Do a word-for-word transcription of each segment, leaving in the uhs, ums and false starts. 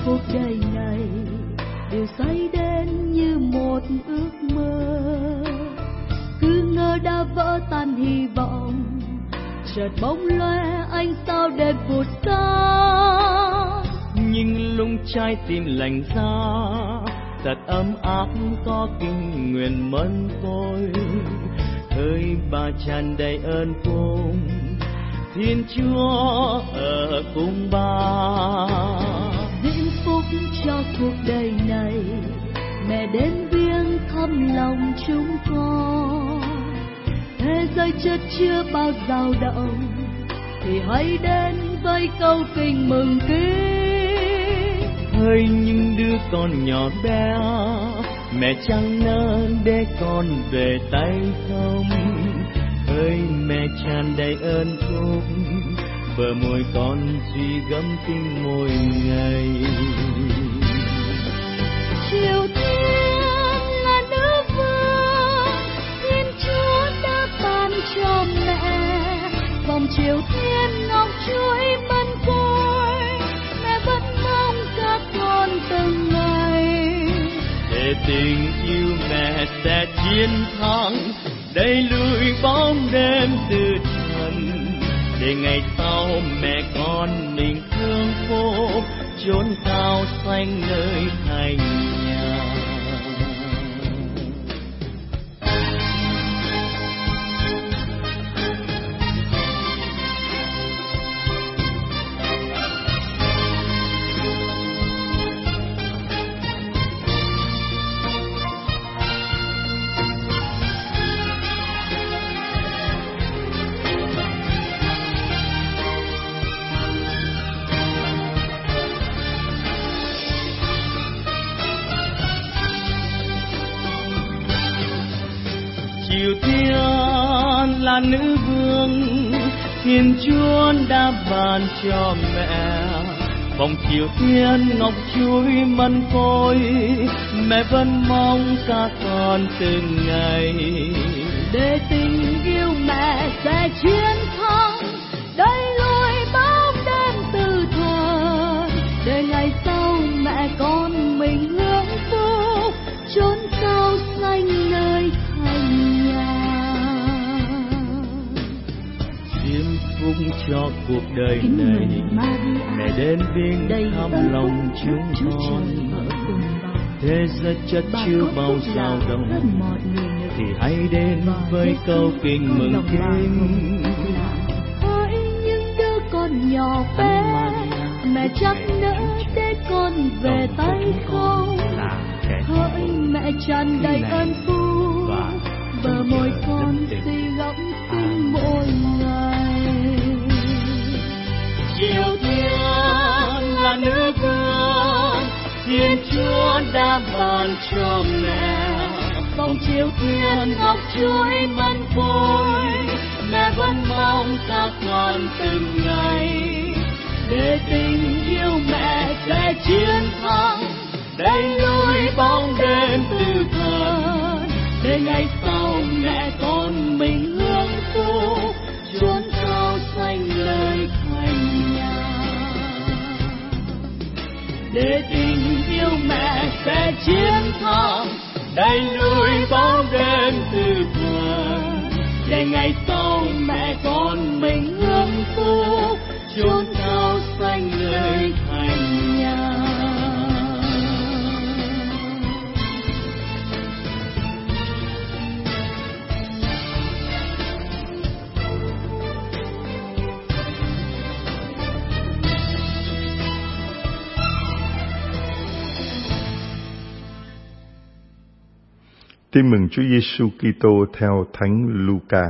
cuộc đời này đều xoay đến như một ước mơ. Cứ ngỡ đã vỡ tan hy vọng, chợt bỗng lóe ánh sao đèn vụt xa. Nhưng lúc trái tim lạnh giá, thật ấm áp có kinh nguyện mân tôi. Hơi bà tràn đầy ơn phúc, Thiên Chúa ở cùng bà. Diễm phúc cho cuộc đời này, mẹ đến viếng thăm lòng chúng con. Thế giới chất chưa bao dao động, thì hãy đến với câu kinh mừng kính. Hỡi những đứa con nhỏ bé, mẹ chẳng nỡ để con về tay không. Hỡi mẹ tràn đầy ơn phúc, bờ môi con duy gấm tình mỗi ngày. Chiều thiên là nữ vương, Thiên Chúa đã ban cho mẹ. Vòng chiều thiên ngọc chuỗi mân côi, mẹ vẫn mong các con từng ngày. Để tình yêu mẹ sẽ chiến thắng, đẩy lùi bóng đêm từ trần. Để ngày sau mẹ con mình thương phố, chốn cao xanh nơi thành nhà. Chiều thiên là nữ vương, Thiên Chúa đã ban cho mẹ. Vòng chiều thiên ngọc chuỗi mân côi, mẹ vẫn mong các con từng ngày. Để tình yêu mẹ sẽ chiến thắng, đẩy lùi bóng đêm từ thời. Để ngày sau mẹ con mình hưởng phúc, chốn cao xanh nơi thành nhà. Diễm phúc cho cuộc đời này, mẹ đến viếng thăm lòng chúng con. Thế giới chất chưa bao dao động, thì hãy đến với câu kinh mừng kính. Hỡi những đứa con nhỏ bé, mẹ chắc nỡ để con về tay không. Hỡi mẹ tràn đầy ơn phúc, bờ môi con suy gẫm kinh mỗi ngày. Chiều thiên là nữ vương, Thiên Chúa đã ban cho mẹ. Vòng chiều thiên ngọc chuỗi mân côi, mẹ vẫn mong các con từng ngày. Để tình yêu mẹ sẽ chiến thắng, đẩy lùi bóng đêm từ thời. Để ngày sau mẹ con mình hưởng phúc, chốn cao xanh nơi thành nhà. Để tình yêu mẹ sẽ chiến thắng, đẩy lùi bóng đêm từ thời. Để ngày sau mẹ con mình hưởng phúc, chốn cao xanh nơi thành nhà. Tin mừng Chúa Giêsu Kitô theo Thánh Luca.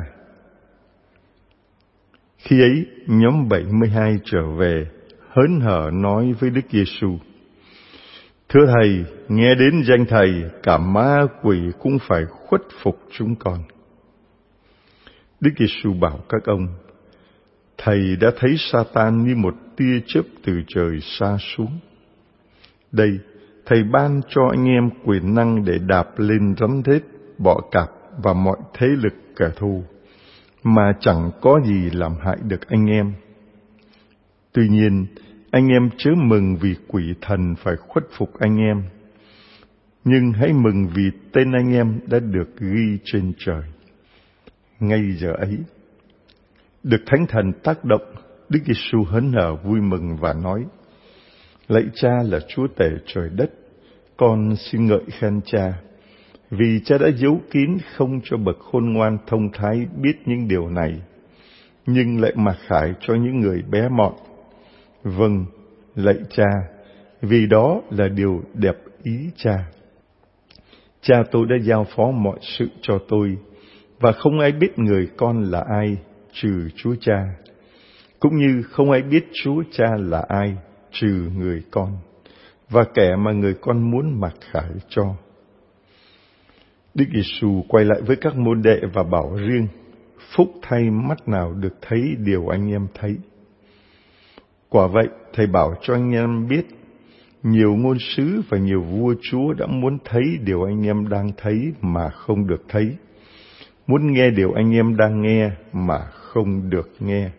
Khi ấy, nhóm bảy mươi hai trở về, hớn hở nói với Đức Giêsu: Thưa Thầy, nghe đến danh Thầy, cả ma quỷ cũng phải khuất phục chúng con. Đức Giêsu bảo các ông: Thầy đã thấy Sa-tan như một tia chớp từ trời sa xuống. Đây, Thầy ban cho anh em quyền năng để đạp lên rắn rết, bọ cạp và mọi thế lực kẻ thù, mà chẳng có gì làm hại được anh em. Tuy nhiên, Anh em chớ mừng vì quỷ thần phải khuất phục anh em, nhưng hãy mừng vì tên anh em đã được ghi trên trời. Ngay giờ ấy, được Thánh Thần tác động, Đức Giêsu hớn hở vui mừng và nói: Lạy Cha là Chúa tể trời đất, con xin ngợi khen Cha, vì Cha đã giấu kín không cho bậc khôn ngoan thông thái biết những điều này, nhưng lại mặc khải cho những người bé mọn. Vâng, lạy Cha, vì đó là điều đẹp ý Cha. Cha tôi đã giao phó mọi sự cho tôi, và không ai biết người con là ai trừ Chúa Cha, cũng như không ai biết Chúa Cha là ai trừ người con, và kẻ mà người con muốn mặc khải cho. Đức Giêsu quay lại với các môn đệ và bảo riêng: Phúc thay mắt nào được thấy điều anh em thấy. Quả vậy, Thầy bảo cho anh em biết, nhiều ngôn sứ và nhiều vua chúa đã muốn thấy điều anh em đang thấy mà không được thấy, muốn nghe điều anh em đang nghe mà không được nghe.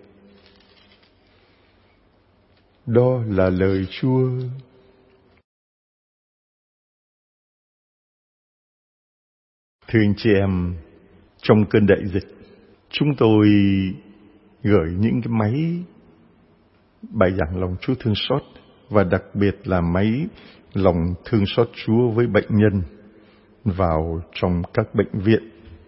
Đó là lời Chúa. Thưa anh chị em, trong cơn đại dịch, chúng tôi gửi những cái máy bài giảng lòng Chúa thương xót, và đặc biệt là máy lòng thương xót Chúa với bệnh nhân vào trong các bệnh viện.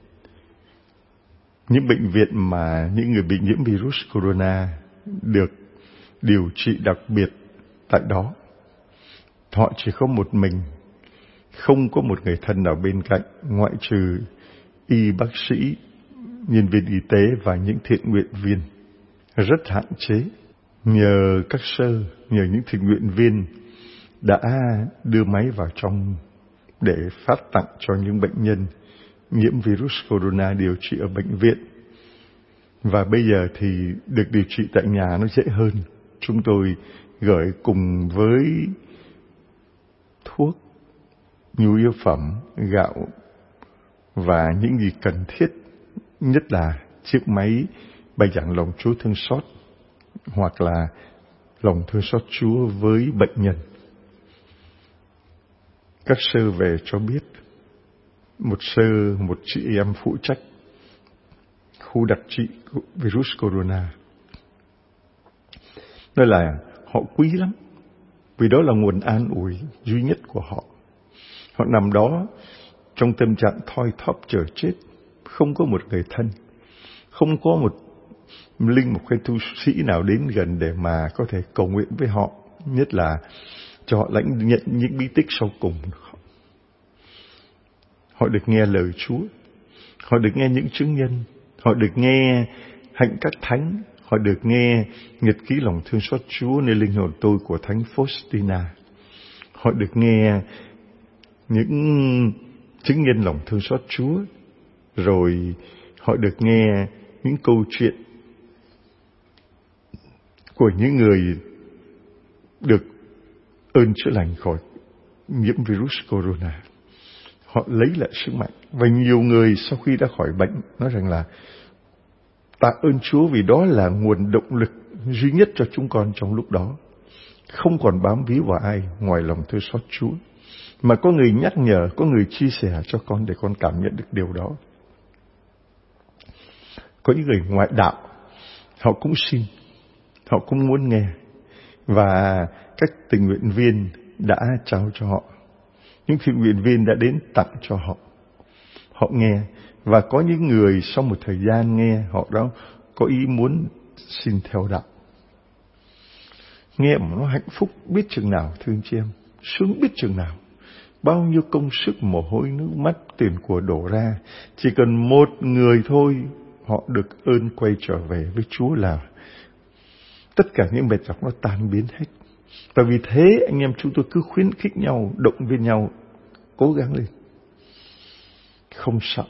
Những bệnh viện mà những người bị nhiễm virus corona được điều trị đặc biệt tại đó. Họ chỉ có một mình, không có một người thân nào bên cạnh, ngoại trừ y bác sĩ, nhân viên y tế và những thiện nguyện viên. Rất hạn chế. Nhờ các sơ, nhờ những thiện nguyện viên đã đưa máy vào trong để phát tặng cho những bệnh nhân nhiễm virus corona điều trị ở bệnh viện. Và bây giờ thì được điều trị tại nhà nó dễ hơn. Chúng tôi gửi cùng với thuốc, nhu yếu phẩm, gạo và những gì cần thiết, nhất là chiếc máy bài giảng lòng Chúa thương xót, hoặc là lòng thương xót Chúa với bệnh nhân. Các sơ về cho biết, một sơ, một chị em phụ trách khu đặc trị virus corona, nói là họ quý lắm, vì đó là nguồn an ủi duy nhất của họ. Họ nằm đó trong tâm trạng thoi thóp chờ chết, không có một người thân, không có một linh mục hay tu sĩ nào đến gần để mà có thể cầu nguyện với họ, nhất là cho họ lãnh nhận những bí tích sau cùng. Họ được nghe lời Chúa, họ được nghe những chứng nhân, họ được nghe hạnh các thánh, họ được nghe nhật ký lòng thương xót Chúa nơi linh hồn tôi của Thánh Faustina. Họ được nghe những chứng nhân lòng thương xót Chúa, rồi họ được nghe những câu chuyện của những người được ơn chữa lành khỏi nhiễm virus corona. Họ lấy lại sức mạnh. Và nhiều người sau khi đã khỏi bệnh nói rằng là tạ ơn Chúa vì đó là nguồn động lực duy nhất cho chúng con trong lúc đó. Không còn bám víu vào ai ngoài lòng thương xót Chúa, mà có người nhắc nhở, có người chia sẻ cho con để con cảm nhận được điều đó. Có những người ngoại đạo, họ cũng xin, họ cũng muốn nghe, và các tình nguyện viên đã trao cho họ. Những tình nguyện viên đã đến tặng cho họ. Họ nghe, và có những người sau một thời gian nghe, họ đã có ý muốn xin theo đạo. Nghe mà nó hạnh phúc biết chừng nào, thưa anh chị em, sướng biết chừng nào. Bao nhiêu công sức, mồ hôi, nước mắt, tiền của đổ ra. Chỉ cần một người thôi, họ được ơn quay trở về với Chúa là tất cả những mệt nhọc nó tan biến hết. Và vì thế anh em chúng tôi cứ khuyến khích nhau, động viên nhau, cố gắng lên, không sợ.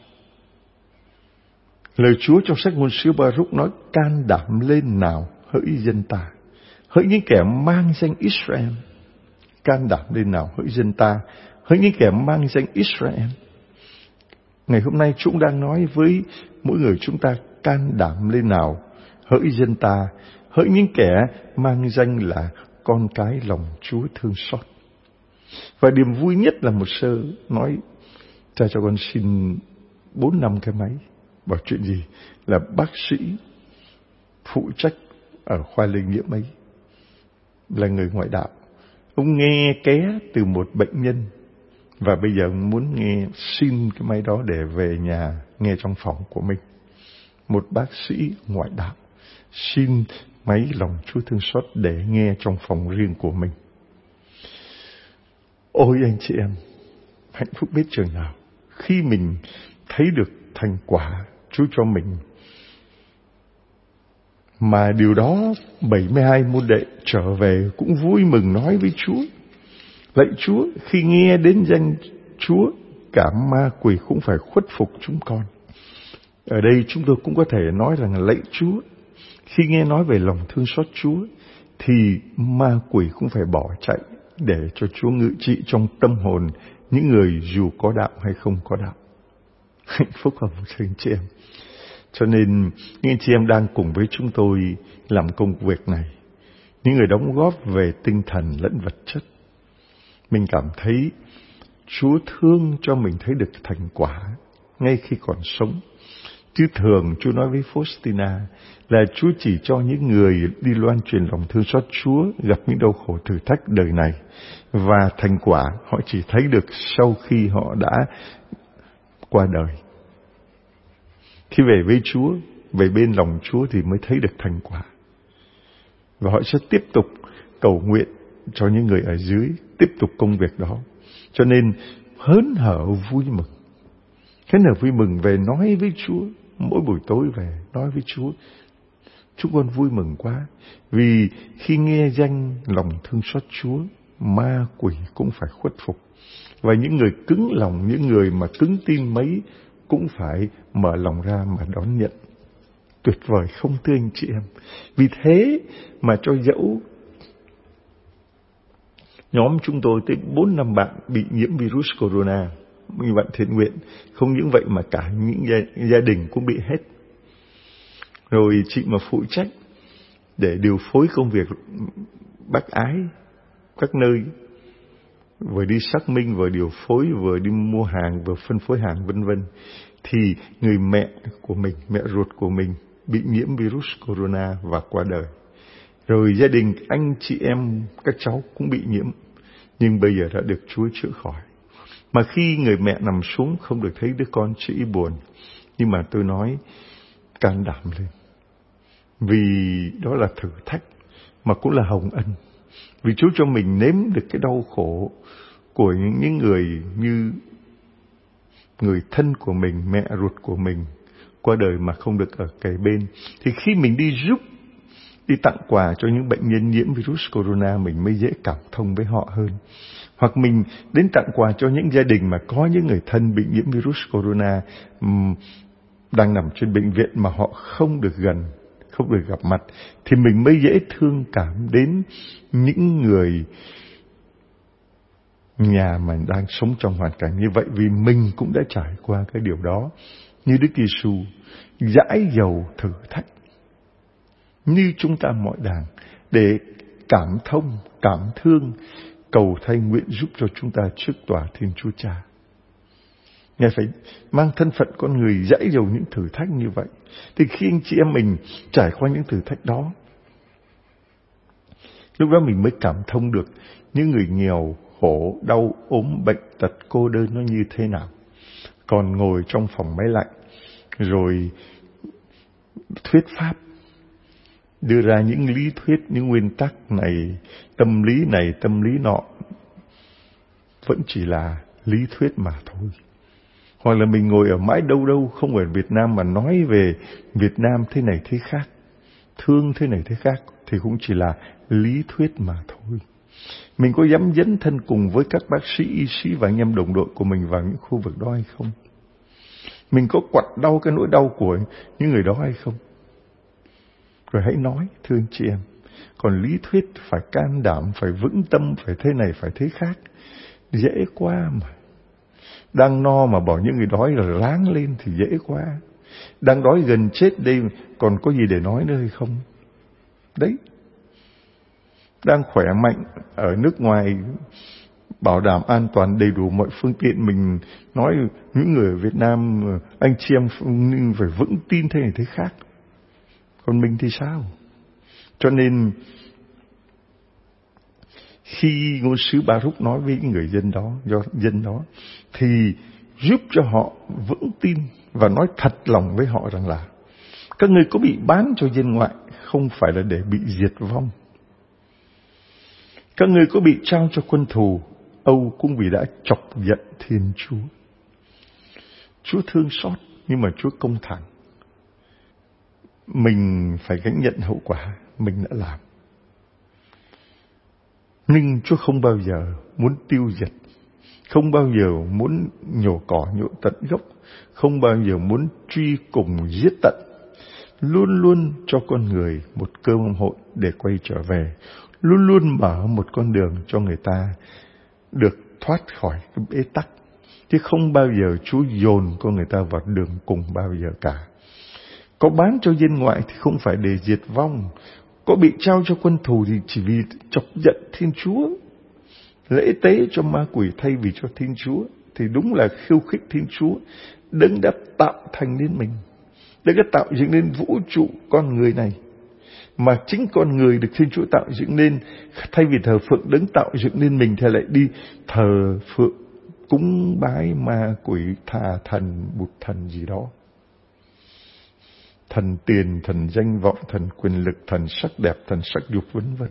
Lời Chúa trong sách ngôn sứ Ba-rúc nói: can đảm lên nào hỡi dân ta, hỡi những kẻ mang danh Israel. Can đảm lên nào hỡi dân ta, hỡi những kẻ mang danh Israel. Ngày hôm nay chúng đang nói với mỗi người chúng ta: can đảm lên nào hỡi dân ta, hỡi những kẻ mang danh là con cái lòng Chúa thương xót. Và điểm vui nhất là một sơ nói: cha cho con xin bốn năm cái máy. Bảo chuyện gì? Là bác sĩ phụ trách ở khoa lây nhiễm ấy, là người ngoại đạo. Ông nghe ké từ một bệnh nhân, và bây giờ ông muốn nghe xin cái máy đó để về nhà nghe trong phòng của mình. Một bác sĩ ngoại đạo xin máy lòng Chúa thương xót để nghe trong phòng riêng của mình. Ôi anh chị em, hạnh phúc biết chừng nào khi mình thấy được thành quả Chúa cho mình. Mà điều đó bảy mươi hai môn đệ trở về cũng vui mừng nói với Chúa: lạy Chúa, khi nghe đến danh Chúa, cả ma quỷ cũng phải khuất phục chúng con. Ở đây chúng tôi cũng có thể nói rằng lạy Chúa, khi nghe nói về lòng thương xót Chúa thì ma quỷ cũng phải bỏ chạy để cho Chúa ngự trị trong tâm hồn những người dù có đạo hay không có đạo. Hạnh phúc không anh chị em? Cho nên những anh chị em đang cùng với chúng tôi làm công việc này, những người đóng góp về tinh thần lẫn vật chất, mình cảm thấy Chúa thương cho mình thấy được thành quả ngay khi còn sống. Chứ thường Chúa nói với Faustina là Chúa chỉ cho những người đi loan truyền lòng thương xót Chúa gặp những đau khổ thử thách đời này, và thành quả họ chỉ thấy được sau khi họ đã qua đời. Khi về với Chúa, về bên lòng Chúa thì mới thấy được thành quả. Và họ sẽ tiếp tục cầu nguyện cho những người ở dưới, tiếp tục công việc đó. Cho nên hớn hở vui mừng. Hớn hở vui mừng về nói với Chúa. Mỗi buổi tối về nói với Chúa: chúng con vui mừng quá, vì khi nghe danh lòng thương xót Chúa, ma quỷ cũng phải khuất phục. Và những người cứng lòng, những người mà cứng tin mấy cũng phải mở lòng ra mà đón nhận. Tuyệt vời không thưa anh chị em? Vì thế mà cho dẫu nhóm chúng tôi tới bốn năm bạn bị nhiễm virus corona, những bạn thiện nguyện, không những vậy mà cả những gia, gia đình cũng bị hết. Rồi chị mà phụ trách để điều phối công việc bác ái các nơi, vừa đi xác minh, vừa điều phối, vừa đi mua hàng, vừa phân phối hàng vân vân, thì người mẹ của mình, mẹ ruột của mình bị nhiễm virus corona và qua đời. Rồi gia đình anh chị em các cháu cũng bị nhiễm, nhưng bây giờ đã được Chúa chữa khỏi. Mà khi người mẹ nằm xuống không được thấy đứa con chỉ buồn, nhưng mà tôi nói can đảm lên, vì đó là thử thách mà cũng là hồng ân. Vì Chúa cho mình nếm được cái đau khổ của những, những người như người thân của mình, mẹ ruột của mình qua đời mà không được ở kề bên. Thì khi mình đi giúp, đi tặng quà cho những bệnh nhân nhiễm virus corona, mình mới dễ cảm thông với họ hơn. Hoặc mình đến tặng quà cho những gia đình mà có những người thân bị nhiễm virus corona um, đang nằm trên bệnh viện mà họ không được gần, không được gặp mặt, thì mình mới dễ thương cảm đến những người nhà mà đang sống trong hoàn cảnh như vậy, vì mình cũng đã trải qua cái điều đó. Như Đức Giêsu dãi dầu thử thách như chúng ta mọi đàng, để cảm thông, cảm thương, cầu thay nguyện giúp cho chúng ta trước tòa Thiên Chúa Cha. Ngài phải mang thân phận con người dãi dầu những thử thách như vậy. Thì khi anh chị em mình trải qua những thử thách đó, lúc đó mình mới cảm thông được những người nghèo, khổ, đau, ốm, bệnh tật, cô đơn nó như thế nào. Còn ngồi trong phòng máy lạnh, rồi thuyết pháp, đưa ra những lý thuyết, những nguyên tắc này, tâm lý này, tâm lý nọ, vẫn chỉ là lý thuyết mà thôi. Hoặc là mình ngồi ở mãi đâu đâu, không ở Việt Nam mà nói về Việt Nam thế này thế khác, thương thế này thế khác, thì cũng chỉ là lý thuyết mà thôi. Mình có dám dấn thân cùng với các bác sĩ, y sĩ và anh em đồng đội của mình vào những khu vực đó hay không? Mình có quặn đau cái nỗi đau của những người đó hay không? Rồi hãy nói, thưa anh chị em. Còn lý thuyết phải can đảm, phải vững tâm, phải thế này, phải thế khác, dễ quá mà. Đang no mà bỏ những người đói là láng lên thì dễ quá. Đang đói gần chết đây, còn có gì để nói nữa hay không? Đấy. đang khỏe mạnh ở nước ngoài, bảo đảm an toàn đầy đủ mọi phương tiện. Mình nói những người ở Việt Nam, anh chị em phải vững tin thế này thế khác. Còn mình thì sao? Cho nên khi ngôn sứ Baruch nói với người dân đó, do dân đó, thì giúp cho họ vững tin và nói thật lòng với họ rằng là các ngươi có bị bán cho dân ngoại không phải là để bị diệt vong. Các ngươi có bị trao cho quân thù Âu cũng vì đã chọc giận Thiên Chúa. Chúa thương xót nhưng mà Chúa công thẳng. Mình phải gánh nhận hậu quả mình đã làm. Nhưng Chúa không bao giờ muốn tiêu diệt, không bao giờ muốn nhổ cỏ nhổ tận gốc, không bao giờ muốn truy cùng giết tận. Luôn luôn cho con người một cơ hội để quay trở về, luôn luôn mở một con đường cho người ta được thoát khỏi cái bế tắc, chứ không bao giờ Chúa dồn con người ta vào đường cùng bao giờ cả. Có bán cho dân ngoại thì không phải để diệt vong, có bị trao cho quân thù thì chỉ vì chọc giận Thiên Chúa, lễ tế cho ma quỷ thay vì cho Thiên Chúa, thì đúng là khiêu khích Thiên Chúa, Đấng đã tạo thành nên mình, Đấng đã tạo dựng nên vũ trụ con người này. Mà chính con người được Thiên Chúa tạo dựng nên, thay vì thờ phượng Đấng tạo dựng nên mình thì lại đi thờ phượng cúng bái ma quỷ, tà thần, bụt thần gì đó. Thần tiền, thần danh vọng, thần quyền lực, thần sắc đẹp, thần sắc dục vân vân.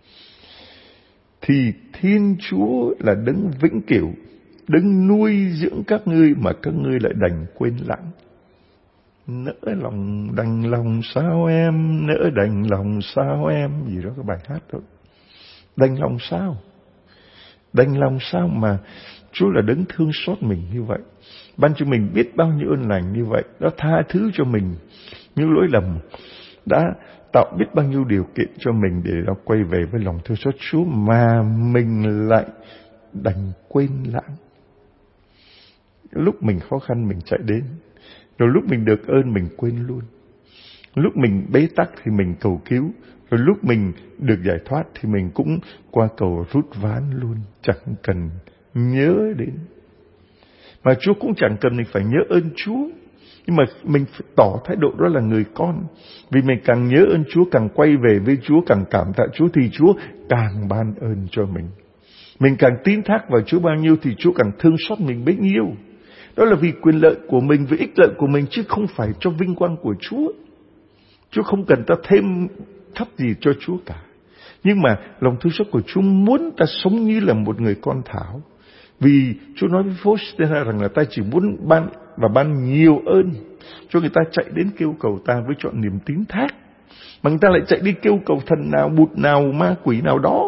Thì Thiên Chúa là Đấng vĩnh cửu, Đấng nuôi dưỡng các ngươi mà các ngươi lại đành quên lãng. Nỡ lòng đành lòng sao em, nỡ đành lòng sao em, gì đó cái bài hát đó. Đành lòng sao? Đành lòng sao mà Chúa là Đấng thương xót mình như vậy, ban cho mình biết bao nhiêu ơn lành như vậy, đã tha thứ cho mình những lỗi lầm, đã tạo biết bao nhiêu điều kiện cho mình để nó quay về với lòng thương xót Chúa, mà mình lại đành quên lãng. Lúc mình khó khăn mình chạy đến, rồi lúc mình được ơn mình quên luôn. Lúc mình bế tắc thì mình cầu cứu, rồi lúc mình được giải thoát thì mình cũng qua cầu rút ván luôn, chẳng cần nhớ đến. Mà Chúa cũng chẳng cần mình phải nhớ ơn Chúa, nhưng mà mình phải tỏ thái độ đó là người con. Vì mình càng nhớ ơn Chúa, càng quay về với Chúa, càng cảm tạ Chúa thì Chúa càng ban ơn cho mình. Mình càng tín thác vào Chúa bao nhiêu thì Chúa càng thương xót mình bấy nhiêu. Đó là vì quyền lợi của mình, vì ích lợi của mình, chứ không phải cho vinh quang của Chúa. Chúa không cần ta thêm thấp gì cho Chúa cả. Nhưng mà lòng thương xót của Chúa muốn ta sống như là một người con thảo. Vì Chúa nói với Faustina rằng là ta chỉ muốn ban và ban nhiều ơn cho người ta chạy đến kêu cầu ta với trọn niềm tín thác. Mà người ta lại chạy đi kêu cầu thần nào, bụt nào, ma quỷ nào đó.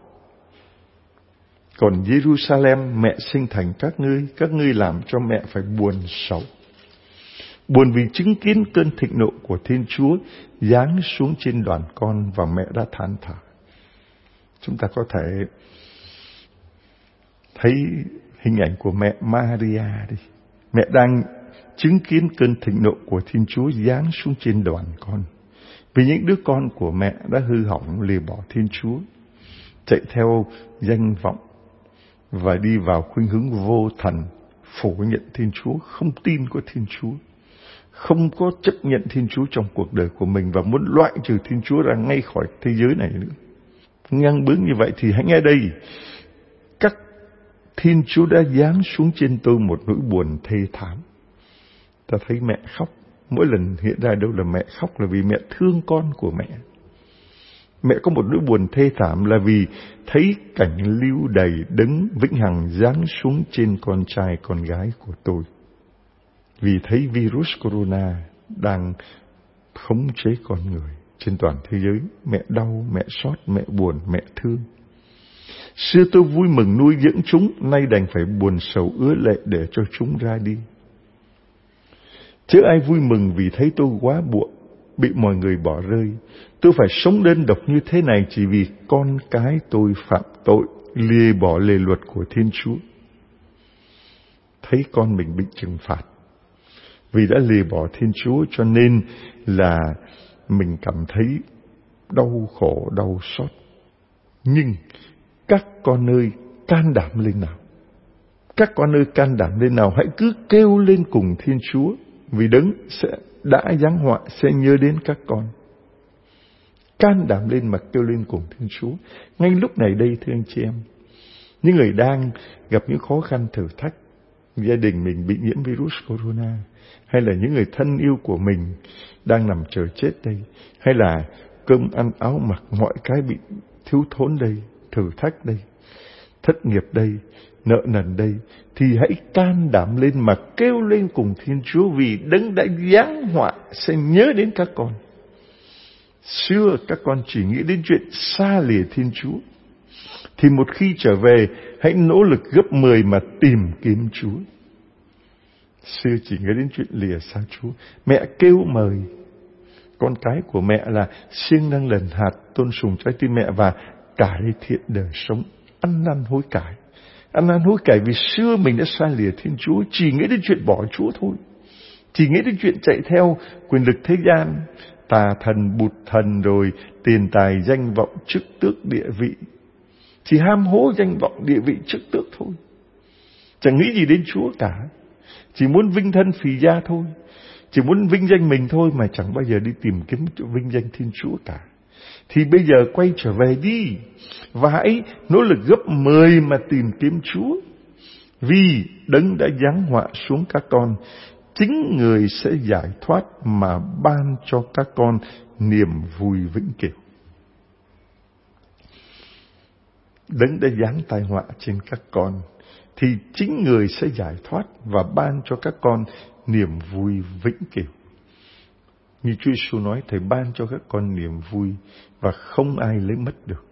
Còn Jerusalem, mẹ sinh thành các ngươi, các ngươi làm cho mẹ phải buồn sầu. Buồn vì chứng kiến cơn thịnh nộ của Thiên Chúa giáng xuống trên đoàn con và mẹ đã than thở. Chúng ta có thể thấy hình ảnh của mẹ Maria đi. Mẹ đang chứng kiến cơn thịnh nộ của Thiên Chúa giáng xuống trên đoàn con. Vì những đứa con của mẹ đã hư hỏng lìa bỏ Thiên Chúa, chạy theo danh vọng và đi vào khuynh hướng vô thần, phủ nhận Thiên Chúa, không tin có Thiên Chúa, không có chấp nhận Thiên Chúa trong cuộc đời của mình và muốn loại trừ Thiên Chúa ra ngay khỏi thế giới này nữa. Ngang bướng như vậy thì hãy nghe đây, các Thiên Chúa đã giáng xuống trên tôi một nỗi buồn thê thảm. Ta thấy mẹ khóc, mỗi lần hiện ra đâu là mẹ khóc là vì mẹ thương con của mẹ. Mẹ có một nỗi buồn thê thảm là vì thấy cảnh lưu đày Đấng vĩnh hằng giáng xuống trên con trai con gái của tôi. Vì thấy virus corona đang khống chế con người trên toàn thế giới. Mẹ đau, mẹ xót, mẹ buồn, mẹ thương. Xưa tôi vui mừng nuôi dưỡng chúng, nay đành phải buồn sầu ứa lệ để cho chúng ra đi. Chứ ai vui mừng vì thấy tôi quá buộc, bị mọi người bỏ rơi. Tôi phải sống đơn độc như thế này chỉ vì con cái tôi phạm tội, lìa bỏ lề luật của Thiên Chúa. Thấy con mình bị trừng phạt vì đã lìa bỏ Thiên Chúa, cho nên là mình cảm thấy đau khổ, đau xót. Nhưng các con ơi, can đảm lên nào. Các con ơi, can đảm lên nào, hãy cứ kêu lên cùng Thiên Chúa, vì Đấng sẽ đã giáng họa sẽ nhớ đến các con. Can đảm lên mà kêu lên cùng Thiên Chúa. Ngay lúc này đây, thưa anh chị em, những người đang gặp những khó khăn thử thách, gia đình mình bị nhiễm virus corona, hay là những người thân yêu của mình đang nằm chờ chết đây, hay là cơm ăn áo mặc mọi cái bị thiếu thốn đây, thử thách đây, thất nghiệp đây, nợ nần đây, thì hãy can đảm lên mà kêu lên cùng Thiên Chúa, vì Đấng đã giáng họa sẽ nhớ đến các con. Xưa các con chỉ nghĩ đến chuyện xa lìa Thiên Chúa, thì một khi trở về, hãy nỗ lực gấp mười mà tìm kiếm Chúa. Xưa chỉ nghĩ đến chuyện lìa xa Chúa. Mẹ kêu mời con cái của mẹ là siêng năng lần hạt, tôn sùng trái tim mẹ và cải thiện đời sống, ăn năn hối cải. Ăn năn hối cải vì xưa mình đã xa lìa Thiên Chúa, chỉ nghĩ đến chuyện bỏ Chúa thôi. Chỉ nghĩ đến chuyện chạy theo quyền lực thế gian, tà thần, bụt thần, rồi tiền tài, danh vọng, chức tước, địa vị. Chỉ ham hố danh vọng, địa vị, chức tước thôi. Chẳng nghĩ gì đến Chúa cả. Chỉ muốn vinh thân phì gia thôi. Chỉ muốn vinh danh mình thôi, mà chẳng bao giờ đi tìm kiếm vinh danh Thiên Chúa cả. Thì bây giờ quay trở về đi, và hãy nỗ lực gấp mười mà tìm kiếm Chúa. Vì Đấng đã giáng họa xuống các con, chính Người sẽ giải thoát mà ban cho các con niềm vui vĩnh cửu. Đấng đã giáng tai họa trên các con, thì chính Người sẽ giải thoát và ban cho các con niềm vui vĩnh cửu. Như Chúa Giêsu nói, Thầy ban cho các con niềm vui và không ai lấy mất được.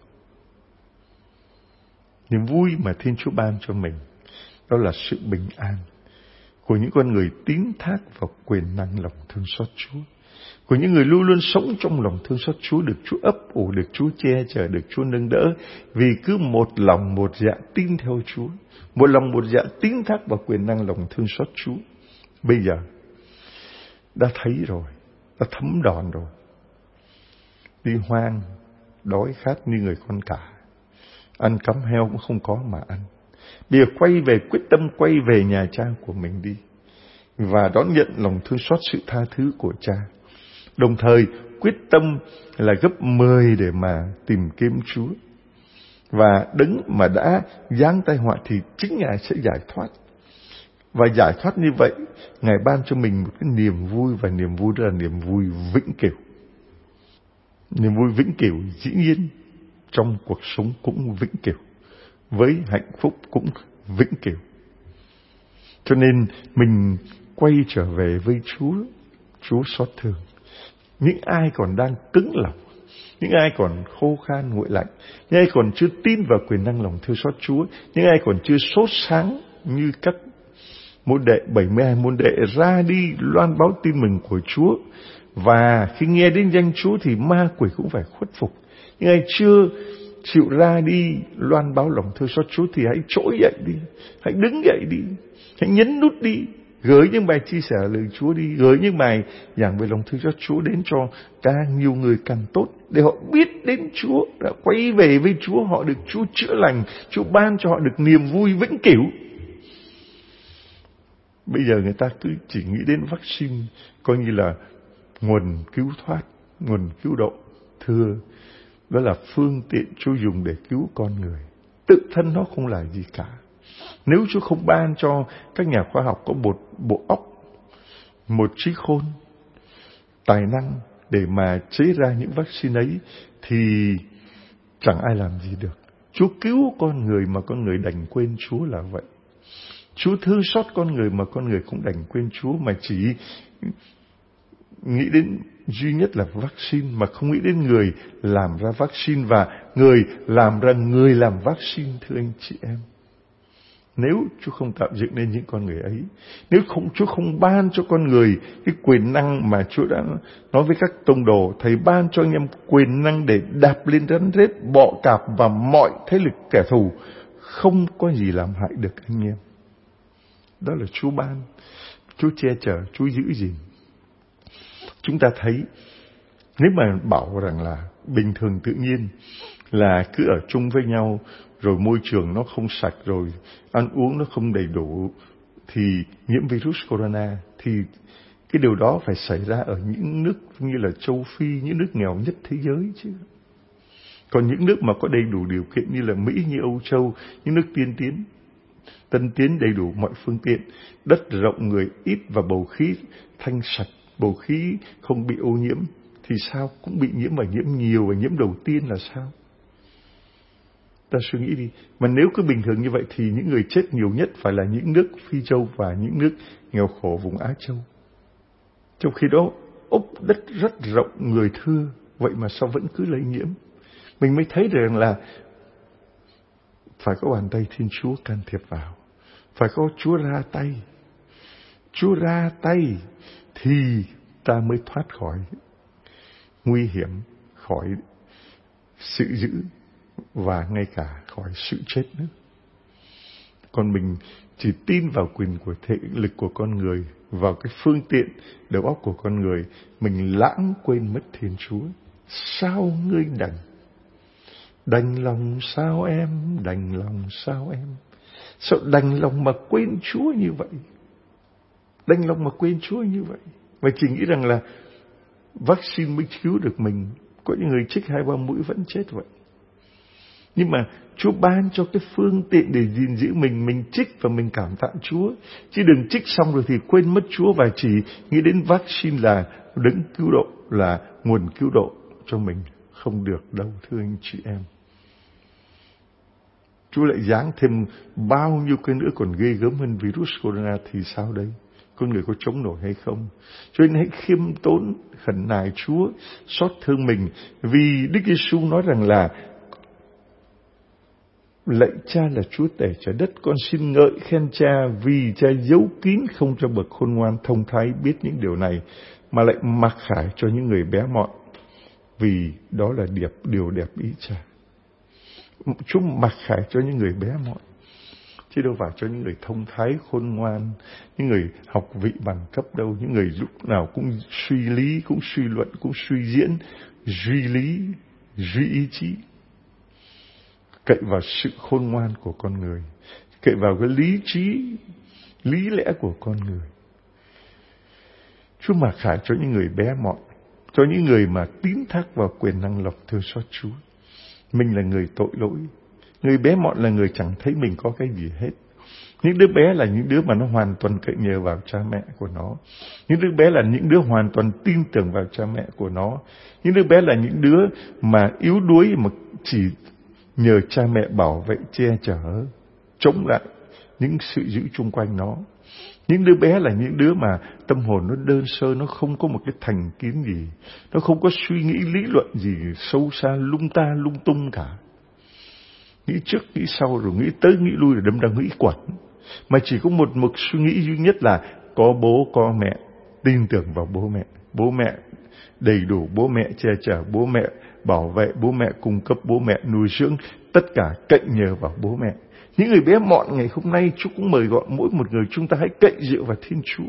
Niềm vui mà Thiên Chúa ban cho mình, đó là sự bình an của những con người tín thác vào quyền năng lòng thương xót Chúa, của những người luôn luôn sống trong lòng thương xót Chúa, được Chúa ấp ủ, được Chúa che chở, được Chúa nâng đỡ, vì cứ một lòng một dạ tin theo Chúa, một lòng một dạ tín thác vào quyền năng lòng thương xót Chúa. Bây giờ đã thấy rồi, đã thấm đòn rồi. Đi hoang, đói khát như người con cả, ăn cắm heo cũng không có mà ăn. Bây giờ quay về, quyết tâm quay về nhà cha của mình đi, và đón nhận lòng thương xót, sự tha thứ của cha. Đồng thời quyết tâm là gấp mười để mà tìm kiếm Chúa. Và Đấng mà đã giáng tai họa thì chính Ngài sẽ giải thoát. Và giải thoát như vậy, Ngài ban cho mình một cái niềm vui, và niềm vui đó là niềm vui vĩnh cửu. Niềm vui vĩnh cửu dĩ nhiên trong cuộc sống cũng vĩnh cửu, với hạnh phúc cũng vĩnh cửu. Cho nên mình quay trở về với Chúa, Chúa xót thương. Những ai còn đang cứng lòng, những ai còn khô khan nguội lạnh, những ai còn chưa tin vào quyền năng lòng thương xót Chúa, những ai còn chưa sốt sáng như các môn đệ, bảy mươi hai môn đệ ra đi loan báo tin mừng của Chúa, và khi nghe đến danh Chúa thì ma quỷ cũng phải khuất phục. Những ai chưa chịu ra đi loan báo lòng thương xót Chúa thì hãy trỗi dậy đi, hãy đứng dậy đi, hãy nhấn nút đi, gửi những bài chia sẻ lời Chúa đi, gửi những bài giảng về lòng thương xót Chúa đến cho càng nhiều người càng tốt, để họ biết đến Chúa, đã quay về với Chúa, họ được Chúa chữa lành, Chúa ban cho họ được niềm vui vĩnh cửu. Bây giờ người ta cứ chỉ nghĩ đến vaccine coi như là nguồn cứu thoát, nguồn cứu độ. Thưa, đó là phương tiện Chúa dùng để cứu con người. Tự thân nó không là gì cả. Nếu Chúa không ban cho các nhà khoa học có một bộ óc, một trí khôn, tài năng để mà chế ra những vaccine ấy, thì chẳng ai làm gì được. Chúa cứu con người mà con người đành quên Chúa là vậy. Chúa thương xót con người mà con người cũng đành quên Chúa, mà chỉ nghĩ đến duy nhất là vaccine, mà không nghĩ đến người làm ra vaccine và người làm ra người làm vaccine. Thưa anh chị em, nếu Chúa không tạo dựng nên những con người ấy, nếu không Chúa không ban cho con người cái quyền năng mà Chúa đã nói với các tông đồ, Thầy ban cho anh em quyền năng để đạp lên rắn rết, bọ cạp và mọi thế lực kẻ thù, không có gì làm hại được anh em. Đó là Chúa ban, Chúa che chở, Chúa giữ gìn. Chúng ta thấy, nếu mà bảo rằng là bình thường tự nhiên, là cứ ở chung với nhau, rồi môi trường nó không sạch, rồi ăn uống nó không đầy đủ, thì nhiễm virus corona. Thì cái điều đó phải xảy ra ở những nước như là châu Phi, những nước nghèo nhất thế giới chứ. Còn những nước mà có đầy đủ điều kiện như là Mỹ, như Âu Châu, những nước tiên tiến, tân tiến, đầy đủ mọi phương tiện, đất rộng người ít và bầu khí thanh sạch, bầu khí không bị ô nhiễm, thì sao cũng bị nhiễm, và nhiễm nhiều, và nhiễm đầu tiên là sao? Ta suy nghĩ đi. Mà nếu cứ bình thường như vậy thì những người chết nhiều nhất phải là những nước Phi Châu và những nước nghèo khổ vùng Á Châu. Trong khi đó Úc đất rất rộng, người thưa, vậy mà sao vẫn cứ lây nhiễm? Mình mới thấy rằng là phải có bàn tay Thiên Chúa can thiệp vào, phải có Chúa ra tay. Chúa ra tay thì ta mới thoát khỏi nguy hiểm, khỏi sự dữ, và ngay cả khỏi sự chết nữa. Còn mình chỉ tin vào quyền của thể lực của con người, vào cái phương tiện đầu óc của con người, mình lãng quên mất Thiên Chúa. Sao ngươi đành? Đành lòng sao em? Đành lòng sao em? Sao đành lòng mà quên Chúa như vậy? Đành lòng mà quên Chúa như vậy? Và chỉ nghĩ rằng là vaccine mới cứu được mình. Có những người chích hai ba mũi vẫn chết vậy. Nhưng mà Chúa ban cho cái phương tiện để gìn giữ mình, mình chích và mình cảm tạ Chúa. Chứ đừng chích xong rồi thì quên mất Chúa và chỉ nghĩ đến vaccine là đấng cứu độ, là nguồn cứu độ cho mình. Không được đâu, thưa anh chị em. Chúa lại giáng thêm bao nhiêu cái nữa còn ghê gớm hơn virus corona thì sao đây? Con người có chống nổi hay không? Cho nên hãy khiêm tốn khẩn nài Chúa, xót thương mình. Vì Đức Giêsu nói rằng là lạy Cha là Chúa tể trời đất, con xin ngợi khen Cha vì Cha giấu kín không cho bậc khôn ngoan thông thái biết những điều này, mà lại mặc khải cho những người bé mọn, vì đó là điệp điều đẹp ý Cha. Chúa mặc khải cho những người bé mọn, chứ đâu phải cho những người thông thái khôn ngoan, những người học vị bằng cấp đâu, những người lúc nào cũng suy lý, cũng suy luận, cũng suy diễn, duy lý, duy ý chí. Cậy vào sự khôn ngoan của con người, cậy vào cái lý trí, lý lẽ của con người. Chúa mặc khải cho những người bé mọn, cho những người mà tín thác vào quyền năng lộc thương xót Chúa. Mình là người tội lỗi, người bé mọn là người chẳng thấy mình có cái gì hết. Những đứa bé là những đứa mà nó hoàn toàn cậy nhờ vào cha mẹ của nó. Những đứa bé là những đứa hoàn toàn tin tưởng vào cha mẹ của nó. Những đứa bé là những đứa mà yếu đuối mà chỉ nhờ cha mẹ bảo vệ, che chở, chống lại những sự dữ chung quanh nó. Những đứa bé là những đứa mà tâm hồn nó đơn sơ, nó không có một cái thành kiến gì, nó không có suy nghĩ lý luận gì sâu xa lung ta lung tung cả. Nghĩ trước nghĩ sau rồi nghĩ tới nghĩ lui rồi đâm ra nghĩ quẩn. Mà chỉ có một mực suy nghĩ duy nhất là có bố có mẹ, tin tưởng vào bố mẹ. Bố mẹ đầy đủ, bố mẹ che chở, bố mẹ bảo vệ, bố mẹ cung cấp, bố mẹ nuôi dưỡng, tất cả cậy nhờ vào bố mẹ. Những người bé mọn ngày hôm nay, Chúa cũng mời gọi mỗi một người chúng ta hãy cậy dựa vào Thiên Chúa.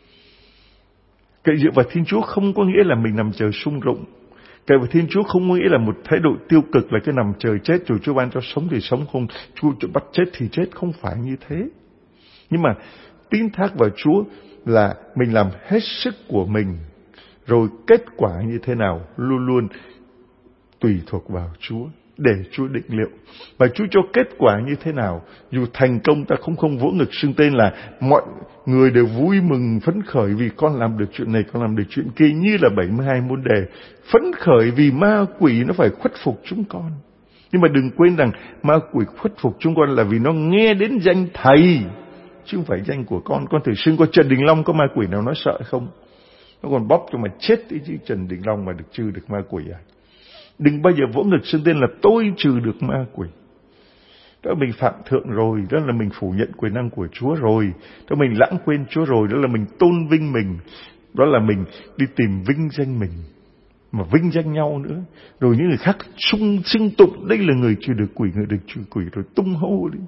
Cậy dựa vào Thiên Chúa không có nghĩa là mình nằm chờ sung rụng. Cậy vào Thiên Chúa không có nghĩa là một thái độ tiêu cực là cái nằm chờ chết rồi Chúa ban cho sống thì sống, không Chúa bắt chết thì chết, không phải như thế. Nhưng mà tín thác vào Chúa là mình làm hết sức của mình, rồi kết quả như thế nào luôn luôn tùy thuộc vào Chúa, để Chúa định liệu. Và Chúa cho kết quả như thế nào, dù thành công ta không không vỗ ngực xưng tên là mọi người đều vui mừng phấn khởi vì con làm được chuyện này, con làm được chuyện kia, như là bảy mươi hai môn đề. Phấn khởi vì ma quỷ nó phải khuất phục chúng con. Nhưng mà đừng quên rằng ma quỷ khuất phục chúng con là vì nó nghe đến danh Thầy, chứ không phải danh của con. Con thử xưng qua Trần Đình Long, có ma quỷ nào nói sợ không? Nó còn bóp cho mà chết ý chứ, Trần Đình Long mà được trừ được ma quỷ à? Đừng bao giờ vỗ ngực xưng tên là tôi trừ được ma quỷ. Đó là mình phạm thượng rồi, đó là mình phủ nhận quyền năng của Chúa rồi, đó là mình lãng quên Chúa rồi, đó là mình tôn vinh mình, đó là mình đi tìm vinh danh mình, mà vinh danh nhau nữa. Rồi những người khác xung xưng tụng đây là người trừ được quỷ, người được trừ quỷ, rồi tung hô đi.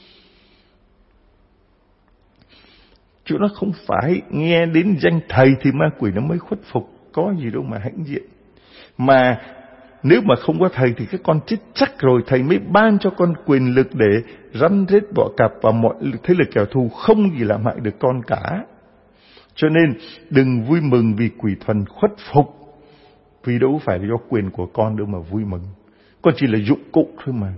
Chúa nó không phải nghe đến danh Thầy thì ma quỷ nó mới khuất phục, có gì đâu mà hãnh diện. Mà nếu mà không có thầy thì các con chết chắc rồi. Thầy mới ban cho con quyền lực để răn rết bọ cạp và mọi thế lực kẻ thù, không gì làm hại được con cả. Cho nên đừng vui mừng vì quỷ thần khuất phục, vì đâu phải là do quyền của con đâu mà vui mừng. Con chỉ là dụng cụ thôi mà.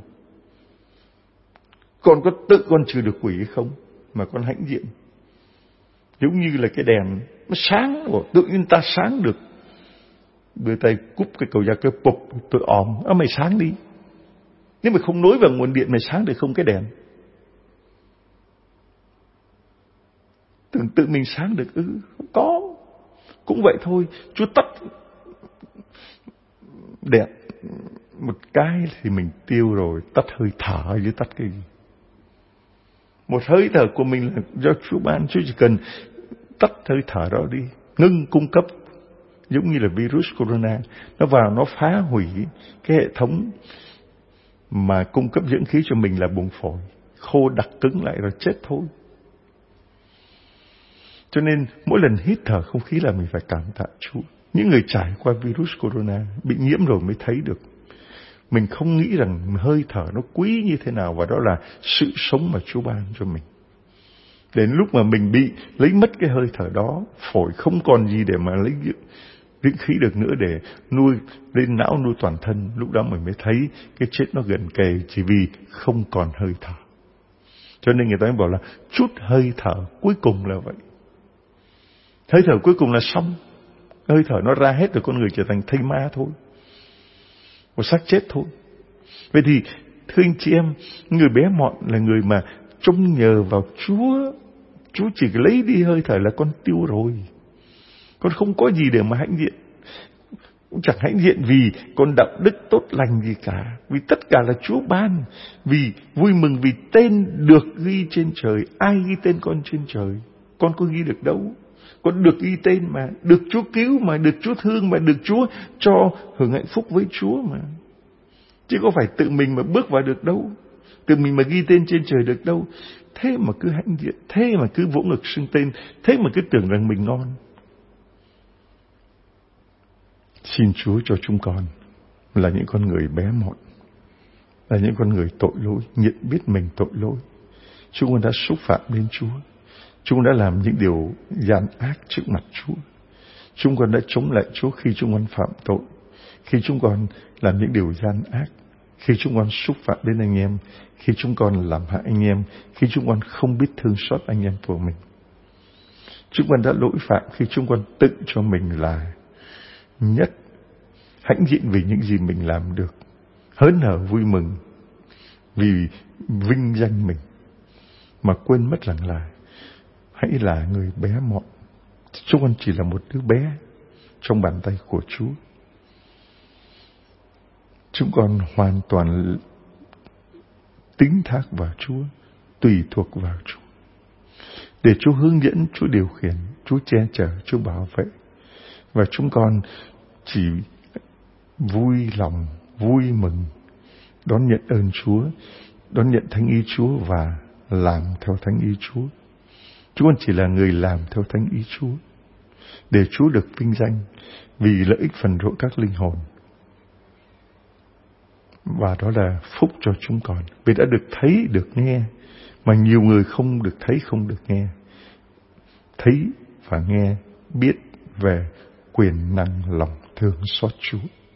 Con có tự con trừ được quỷ hay không mà con hãnh diện. Giống như là cái đèn nó sáng, tự nhiên ta sáng được. Đưa tay cúp cái cầu dao cái bụp, tôi òm, ơ mày sáng đi. Nếu mày không nối vào nguồn điện mày sáng được không cái đèn? Tưởng tự mình sáng được ư? Không có. Cũng vậy thôi, Chúa tắt đèn một cái thì mình tiêu rồi. Tắt hơi thở chứ tắt cái gì? Một hơi thở của mình là do Chúa ban. Chúa chỉ cần tắt hơi thở đó đi, ngưng cung cấp. Giống như là virus corona, nó vào nó phá hủy cái hệ thống mà cung cấp dưỡng khí cho mình là buồng phổi, khô đặc cứng lại rồi chết thôi. Cho nên mỗi lần hít thở không khí là mình phải cảm tạ Chúa. Những người trải qua virus corona bị nhiễm rồi mới thấy được. Mình không nghĩ rằng hơi thở nó quý như thế nào, và đó là sự sống mà Chúa ban cho mình. Đến lúc mà mình bị lấy mất cái hơi thở đó, phổi không còn gì để mà lấy dưỡng khí được nữa để nuôi lên não, nuôi toàn thân, lúc đó mình mới thấy cái chết nó gần kề, chỉ vì không còn hơi thở. Cho nên người ta mới bảo là chút hơi thở cuối cùng là vậy. Hơi thở cuối cùng là xong. Hơi thở nó ra hết rồi, con người trở thành thây ma thôi, một xác chết thôi. Vậy thì thưa anh chị em, người bé mọn là người mà trông nhờ vào Chúa. Chúa chỉ lấy đi hơi thở là con tiêu rồi. Con không có gì để mà hãnh diện. Cũng chẳng hãnh diện vì con đạo đức tốt lành gì cả. Vì tất cả là Chúa ban. Vì vui mừng vì tên được ghi trên trời. Ai ghi tên con trên trời? Con có ghi được đâu. Con được ghi tên mà, được Chúa cứu mà, được Chúa thương mà, được Chúa cho hưởng hạnh phúc với Chúa mà. Chứ có phải tự mình mà bước vào được đâu, tự mình mà ghi tên trên trời được đâu. Thế mà cứ hãnh diện, thế mà cứ vỗ ngực xưng tên, thế mà cứ tưởng rằng mình ngon. Xin Chúa cho chúng con là những con người bé mọn, là những con người tội lỗi, nhận biết mình tội lỗi. Chúng con đã xúc phạm đến Chúa. Chúng đã làm những điều gian ác trước mặt Chúa. Chúng con đã chống lại Chúa khi chúng con phạm tội, khi chúng con làm những điều gian ác, khi chúng con xúc phạm đến anh em, khi chúng con làm hại anh em, khi chúng con không biết thương xót anh em của mình. Chúng con đã lỗi phạm khi chúng con tự cho mình là nhất, hãnh diện vì những gì mình làm được, hớn hở vui mừng vì vinh danh mình, mà quên mất rằng là hãy là người bé mọn. Chúng con chỉ là một đứa bé trong bàn tay của Chúa. Chúng con hoàn toàn tín thác vào Chúa, tùy thuộc vào Chúa, để Chúa hướng dẫn, Chúa điều khiển, Chúa che chở, Chúa bảo vệ. Và chúng con chỉ vui lòng, vui mừng đón nhận ơn Chúa, đón nhận thánh ý Chúa và làm theo thánh ý Chúa. Chúng con chỉ là người làm theo thánh ý Chúa, để Chúa được vinh danh vì lợi ích phần rỗi các linh hồn. Và đó là phúc cho chúng con, vì đã được thấy, được nghe, mà nhiều người không được thấy, không được nghe. Thấy và nghe, biết về quyền năng lòng thương xót Chúa.